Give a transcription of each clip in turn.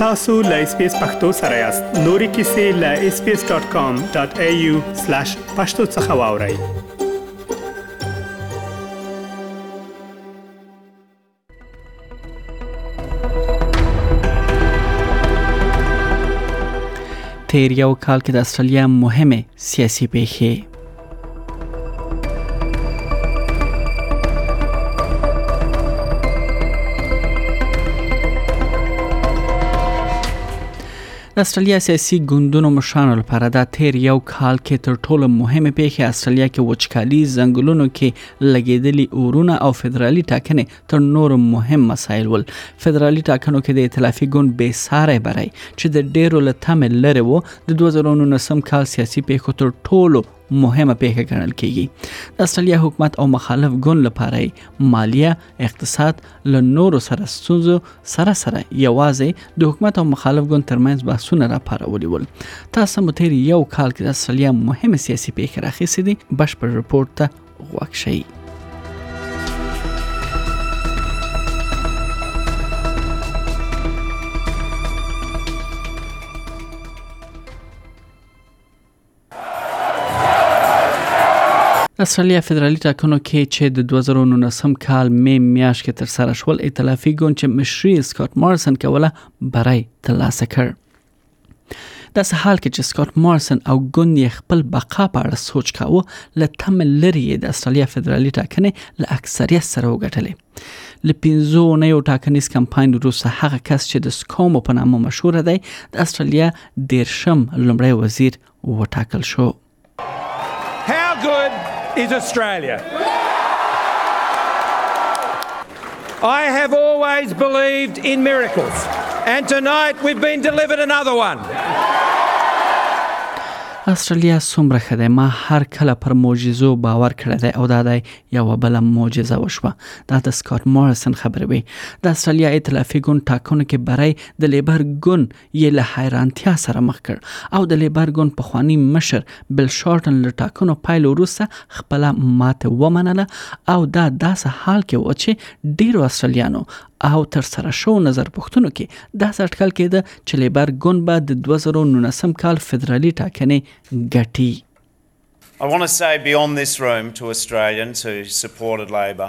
tasu.lspacepakhtosarayast nori kisi la sbs.com.au/pakhtosakhawauri. تیر یو کال کې د استرالیا مهمه سیاسي پیښې. د استرالیا سیاسي ګوندونو مشرانو لپاره د تیر یو کال کې تر ټولو مهمه پیښه استرالیا کې وچکالي، ځنګلونو کې لګیدلي اورونه او فدرالي ټاکنې تر نور مهم مسایل ول. فدرالي ټاکنو کې د ائتلافي ګوند بې ساري بری چې د ډیرو له تمه لري وو د 2019 کال سیاسي پیښو تر ټولو مهمه پیښه ګڼل کیږي. د استرالیا حکومت او مخالف ګوند لپاره مالیه، اقتصاد له نورو سره ستونزو سره یوازې د حکومت او مخالف ګوند ترمنځ بحثونه راپارولي ول. تاسو مو تیر یو کال کې د استرالیا مهمه سیاسي پیښه راخیستې دي. بشپړ رپورټ ته غوږ شئ. استرالیا فدرالي ټاکنو کې چې د 2019 کال می میاشت کې تر سره شول، ائتلافي ګوند چې مشري سکاټ مارسن کوله بری ترلاسه کړ. د حال کې چې سکاټ مارسن او ګوند یې خپل بقا په اړه سوچ کاوه، له تمه لري د استرالیا فدرالي ټاکنې له اکثریت سره وګټلې. له 15 اونیو ټاکنیز کمپاین وروسته هغه کس چې د سکومو په نامه مشهور دی د استرالیا 13م لومړی وزیر وټاکل شو. How good is Australia? I have always believed in miracles, and tonight we've been delivered another one. استرالیا څومره ښه دی، ما هر کله پر معجزو باور کړی دی او دا دی یو بل معجزه وشوه. دا د سکاټ مارسن خبرې وي. د استرالیا ائتلافي ګوند ټاکنو کې بری د لیبر ګوند یې له حیرانتیا سره مخ کړ او د لیبر ګوند پخوانی مشر بل شارټن له ټاکنو پایل وروسته خپل ماته ومنله او دا داسې حال کې و چې ډیرو استرالیانو او تر سره شو نظر پوښتنو کې دا اټکل کېده چې لیبر ګوند به د 2019 کال فدرالي ټاکنې ګټي. I want to say beyond this room to Australians who supported Labor,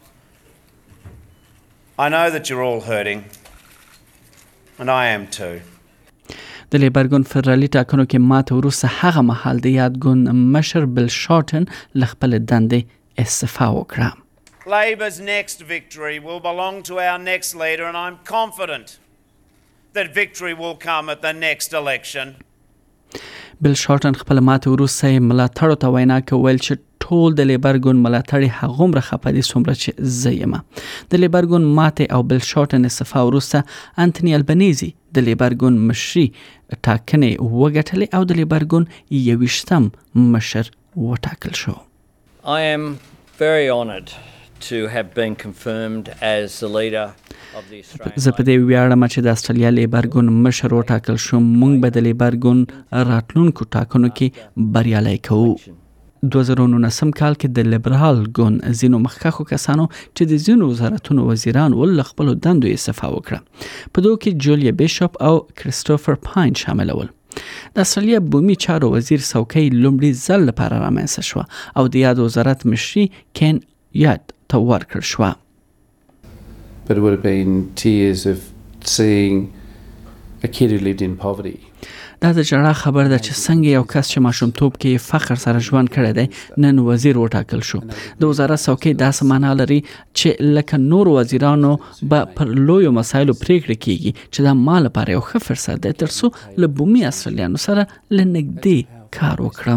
I know that you're all hurting, and I am too. د لیبر ګوند فدرالي ټاکنو کې ماته وروسته هغه مهال د یاد ګوند مشر بل شارټن له خپل دندې استعفا وکړه. Labor's next victory will belong to our next leader, and I'm confident that victory will come at the next election. بل شارټن خپل ماته وروسته ملاتړو ته وینا کوي چې ټول د لیبر ګوند ملاتړي هغومره خپه دي څومره چې زه یم. د لیبر ګوند ماته او بل شارټن استعفا وروسته انټونی البنيزي د لیبر ګوند مشري ټاکنې وګټلې او د لیبر ګوند 21م مشر وټاکل شو. I am very honoured to have been confirmed as the leader of the Australian. زه په دې ویاړم چې د استرالیا لیبر ګوند مشر وټاکل شو. موږ به د لیبر ګوند راتلونکو ټاکنو کې بریالي کوو. 2019 کال کې د لیبرال ګوند ځینو مخکښو کسانو چې د ځینو وزارتونو وزیران ول خپل دندو استعفا وکړه. په دوی کې جولیا بیشپ او کریسټوفر پاین شامل ول. د استرالیا بومي چارو وزیر څوکۍ لومړي ځل لپاره رامنځته شو او د یاد وزارت مشري کین یاد ته ورکړل شو. But it would have been tears of seeing a kid who lived in poverty. دا د جړا خبر ده چې څنګه یو کس چې ماشومتوب کې فقر سره ژوند کړی دی نن وزیر وټاکل شو. د وزارت څوکۍ داسې معنا لري چې لکه نور وزیرانو به پر لویو مسایلو پریکړې کیږي چې دا ما لپاره یو ښه فرصت دی ترڅو له بومي استرالیانو سره له نږدې کار وکړم.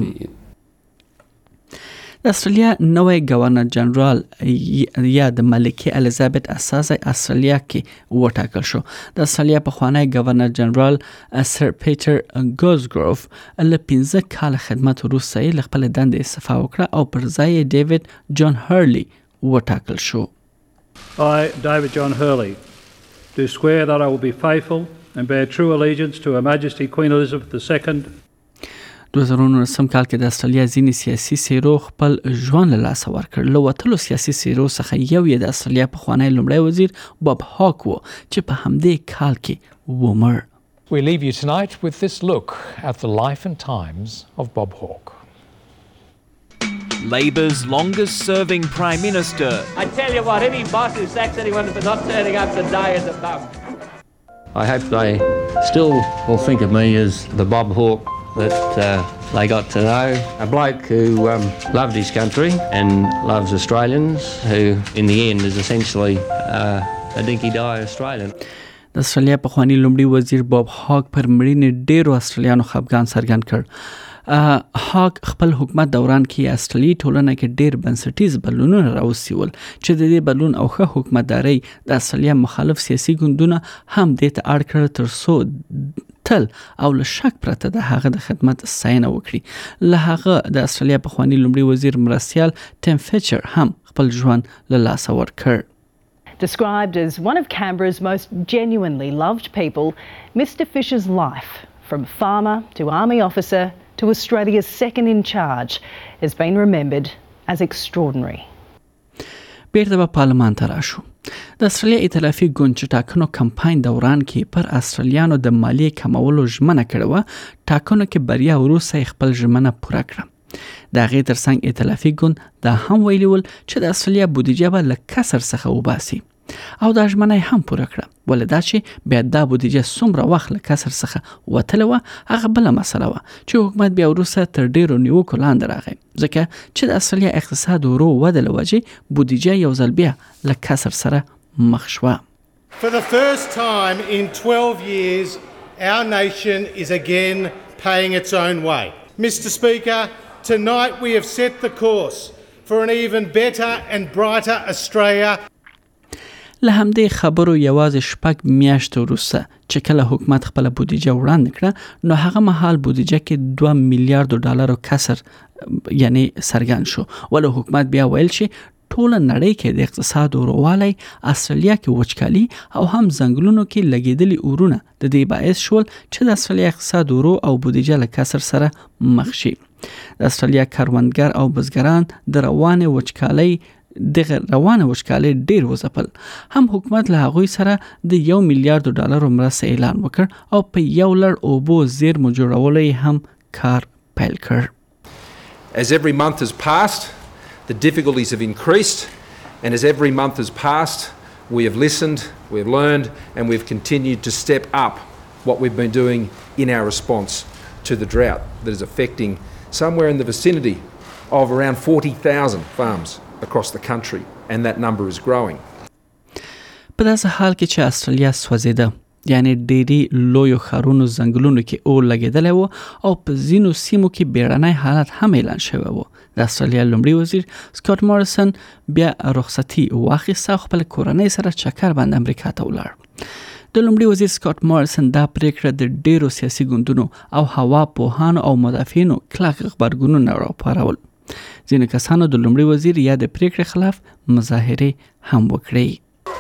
د استرالیا نوی گورنر جنرال یا د ملکه الیزابت اساسي استرالیا کې وټاکل شو. د استرالیا پخوانی گورنر جنرال سر پیټر ګوزګروف له 15 کال خدمت وروسته له خپل دندې استعفا وکړه او پر ځای ډیوډ جان هرلی وټاکل شو. I, David John Hurley, do swear that I will be faithful and bear true allegiance to Her Majesty Queen Elizabeth II. 2019 کال کې د استرالیا ځینې سیاسي څیرو خپل ژوند له لاسه ورکړ. له وتلو سیاسي څیرو څخه یو یې د استرالیا پخوانی لومړی وزیر باب هاک و چې په همدې کال کې ومړ. We leave you tonight with this look at the life and times of Bob Hawke. Labor's longest-serving Prime Minister. I tell you what, any boss who sacks anyone for not turning up today is a bum. I hope they still will think of me as the Bob Hawke that they got to know. A bloke who loved his country and loves Australians, who in the end is essentially a dinky-die Australian. د استرالیا پخوانی لومړي وزیر باب هاک پر مړینې ډیرو استرالیانو خفګان څرګند کړ. هاک خپل حکومت دوران کې استرالی ټولنه کې ډیر بنسټیز بدلونونه راوستول چې د دې بدلون او ښه حکومتداري د استرالیا مخالف سیاسي ګوندونه هم دې ته اړ کړل تر څو تل او له شک پرته د هغه د خدمت ستاینه وکړي. له هغه د استرالیا پخوانی لومړي وزیر مرستیال ټیم فیچر هم خپل ژوند له لاسه ورکړ. Described as one of Canberra's most genuinely loved people, Mr Fisher's life, from farmer to army officer to Australia's second in charge, has been remembered as extraordinary. بیرته به پارلمان ته راشو. د استرالیا ائتلافي ګوند چې ټاکنو کمپاین دوران کې پر استرالیانو د مالیې کمولو ژمنه کړې وه، ټاکنو کې بریا وروسته خپل ژمنه پوره کړه. د هغې ترڅنګ ائتلافي ګوند دا هم ویلي ول چې د استرالیا بودیجه به له کسر څخه وباسي او دا ژمنه هم پوره کړه. ولې دا چې بیا دا بودیجه څومره وخت له کسر څخه وتله وه هغه بله مسله وه چې حکومت بیا وروسته تر ډیرو نیوکو لاندې راغی، ځکه چې د استرالیا اقتصاد ورو وده له وجې بودیجه یو ځل بیا له کسر سره مخ شوه. For the first time in 12 years, our nation is again paying its own way. Mr Speaker, tonight we have set the course for an even better and brighter Australia. له همدې خبرو یوازې 6 میاشتې وروسته چې کله حکومت خپل بودیجه وړاندې کړه، نو هغه مهال بودیجه کې 2 میلیارډ ډالرو کسر یعنی سرګن شو. ولې حکومت بیا ویل چې ټوله نړۍ کې د اقتصاد وروالی استرالیا کې وچکالي او هم ځنګلونو کې لګیدلي اورونه د دې باعث شول چې د استرالیا اقتصاد ورو او بودیجه له کسر سره مخ شي. د استرالیا کروندګر او بزګران د روانه وچکالۍ ډیر وځپل. هم حکومت له هغوی سره د 1 میلیارډ ډالرو مرسته اعلان وکړ او په یو لړ اوبو زیرمو جوړولو هم کار پیل کړ. As every month has passed, the difficulties have increased, and as every month has passed, we have listened, we have learned, and we've continued to step up what we've been doing in our response to the drought that is affecting somewhere in the vicinity of around 40,000 farms across the country, and that number is growing. په داسې حال کې چې استرالیا سوځیده، یعنی ډېری لویو ښارونو ځنګلونو کې اور لګېدلی و او په ځینو سیمو کې بیړنی حالت هم اعلان شوی و. د استرالیا لومړي وزیر سکاټ ماریسن بیا رخصتي واخیسته او خپل کورنۍ سره چکر باندې امریکا ته ولاړ. د لومړي وزیر سکاټ ماریسن دا پریکړه د ډیرو سیاسي ګوندونو او هوا پوهانو او مدافعینو کلک غبرګونونه راوپارول. ځینې کسانو د لومړي وزیر یا د پریکړې خلاف مظاهرې هم وکړې.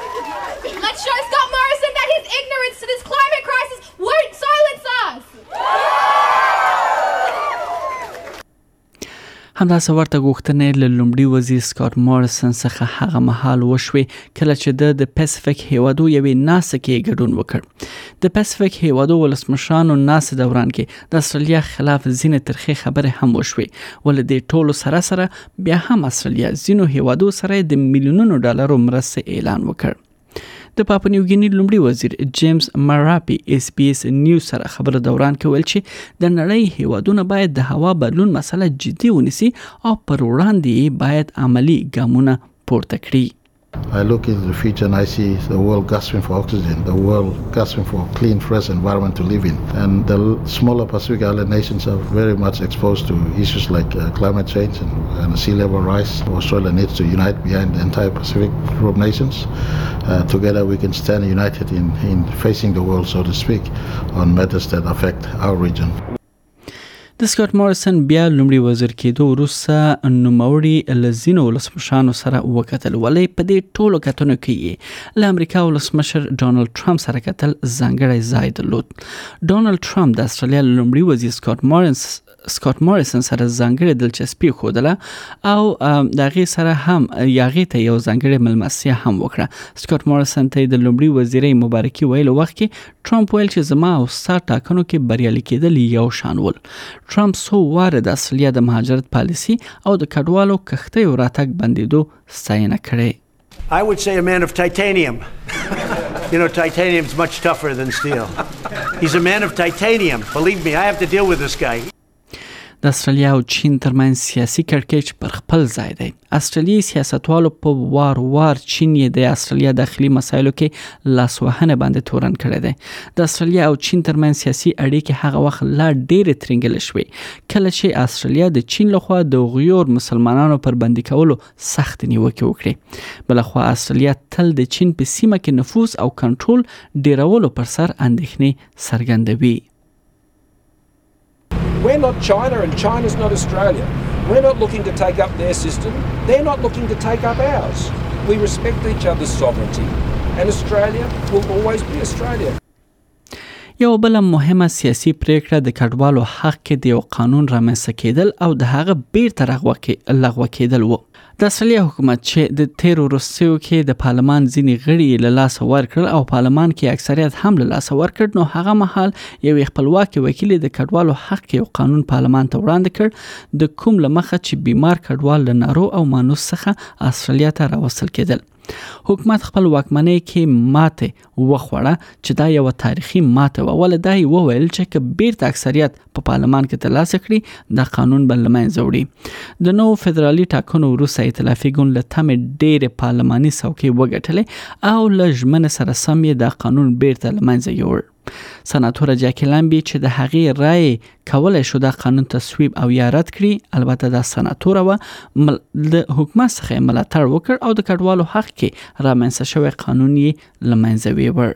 همداسې ورته غوښتنې له لومړي وزیر سکاټ ماریسن څخه هغه مهال وشوې کله چې د پاسفیک هیوادو یوې ناستې کې ګډون وکړ. د پاسفیک هیوادو ولسمشرانو ناستې دوران کې د استرالیا خلاف ځینې ترخې خبرې هم وشوې، ولې د ټولو سره سره بیا هم استرالیا ځینو هیوادو سره د میلیونونو ډالرو مرستې اعلان وکړ. د پاپا نیو ګینی لومړي وزیر جیمز ماراپی اس بي اس نیوز سره خبره دوران کې ویل چې د نړۍ هیوادونه باید د هوا بدلون مسله جدي ونیسي او پر وړاندې باید عملی ګامونه پورته کړي. I look into the future and I see the world gasping for oxygen, the world gasping for clean, fresh environment to live in. And the smaller Pacific Island nations are very much exposed to issues like climate change and sea level rise. Australia needs to unite behind the entire Pacific group of nations. Together we can stand united in facing the world, so to speak, on matters that affect our region. د سکاټ ماریسن بیا لومړي وزیر کېدو وروسته نوموړي له ځینو ولسمشرانو سره وکتل، ولې په دې ټولو کتنو کې له امریکا ولسمشر ډانلډ ټرمپ سره کتل ځانګړی ځای درلود. ډانلډ ټرمپ د استرالیا لومړي وزیر سکاټ موریسن سره ځانګړې دلچسپي ښودله او د هغې سره هم هغې ته یو ځانګړې ملمسیا هم وکړه. سکاټ موریسن ته د لومړي وزیرۍ مبارکي ویلو وخت کې ټرمپ ویل چې زما او ستا ټاکنو کې بریالي کېدل یو شان ول. ټرمپ څو واره د استرالیا د مهاجرت پالیسي او د کډوالو کښتیو راتګ بندېدو ستاینه کړې. I would say a man of titanium. You know, titanium's much tougher than steel. He's a man of titanium. Believe me, I have to deal with this guy. د استرالیا او چین ترمنځ سیاسي کړکېچ پر خپل ځای دی. استرالیایي سیاستوالو په وار چین یې د استرالیا داخلي مسایلو کې لاسوهنه باندې تورن کړی دی. د استرالیا او چین ترمنځ سیاسي اړیکې هغه وخت لا ډېرې ترنګلې شوې کله چې استرالیا د چین لخوا د غیور مسلمانانو پر بندي کولو سخت نیوکې وکړې. بلخوا استرالیا تل د چین په سیمه کې نفوذ او کنټرول ډیرولو پر سر اندېښنې څرګندوي. We're not China and China's not Australia. We're not looking to take up their system. They're not looking to take up ours. We respect each other's sovereignty. And Australia will always be Australia. یو بل مهمه سیاسي پریکړه د کډوالو حق کې د یو قانون رامنځته کېدل او د هغه بیرته لغوه کېدل وو. د استرالیا حکومت چې د تیرو وروستیو کې د پارلمان ځینې غړي له لاسه ورکړل او پارلمان کې اکثریت هم له لاسه ورکړ، نو هغه مهال یو خپلواکي وکیل د کډوالو حق کې یو قانون پارلمان ته وړاندې کړ د کوم لمخه چې بیمار کډوال له نارو او مانوس څخه استرالیا ته راوستل کېدل. حکومت خپل واکمنۍ کې ماته وخوړه چې دا یو تاریخي ماته و، ول دا یې وویل چې که بیرته اکثریت په پارلمان کې ترلاسه کړي دا قانون به له منځه وړي. د نو فدرالي ټاکنو وروسته ائتلافي ګوند له تمې ډېرې پارلماني څوکۍ وګټلې او له ژمنې سره سم یې دا قانون بیرته له منځه یوړ. سناتور جاکی لامبي چې د هغې رای کولای شو دا قانون تصویب او یا رد کړي، البته دا سناتور و د حکومت څخه ملاتړ وکړ او د کډوالو حق کې رامنځته شوی قانون یې له منځه ویوړ.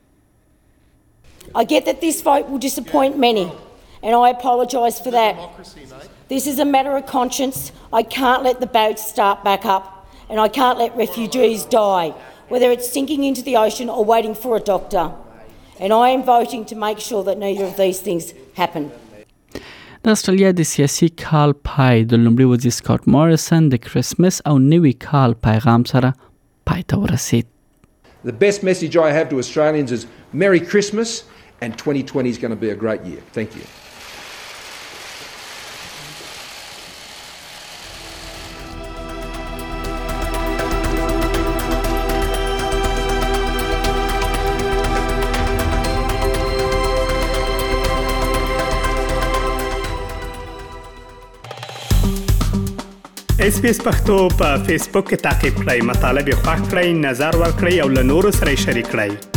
I get that this vote will disappoint many and I apologise for that. This is a matter of conscience. I can't let the boats start back up and I can't let refugees die, whether it's sinking into the ocean or waiting for a doctor. And I am voting to make sure that neither of these things happen. د استرالیا د سیاسي کال پای د لومړي وزیر سکاټ موریسن د کرسمس او نوي کال پیغام سره پای ته ورسید. The best message I have to Australians is Merry Christmas and 2020 is going to be a great year. Thank you. SBS پښتو په فیسبوک کې تعقیب کړئ، مطالب یې خوښ کړئ، نظر ور کړئ او له نورو سره شریک کړئ.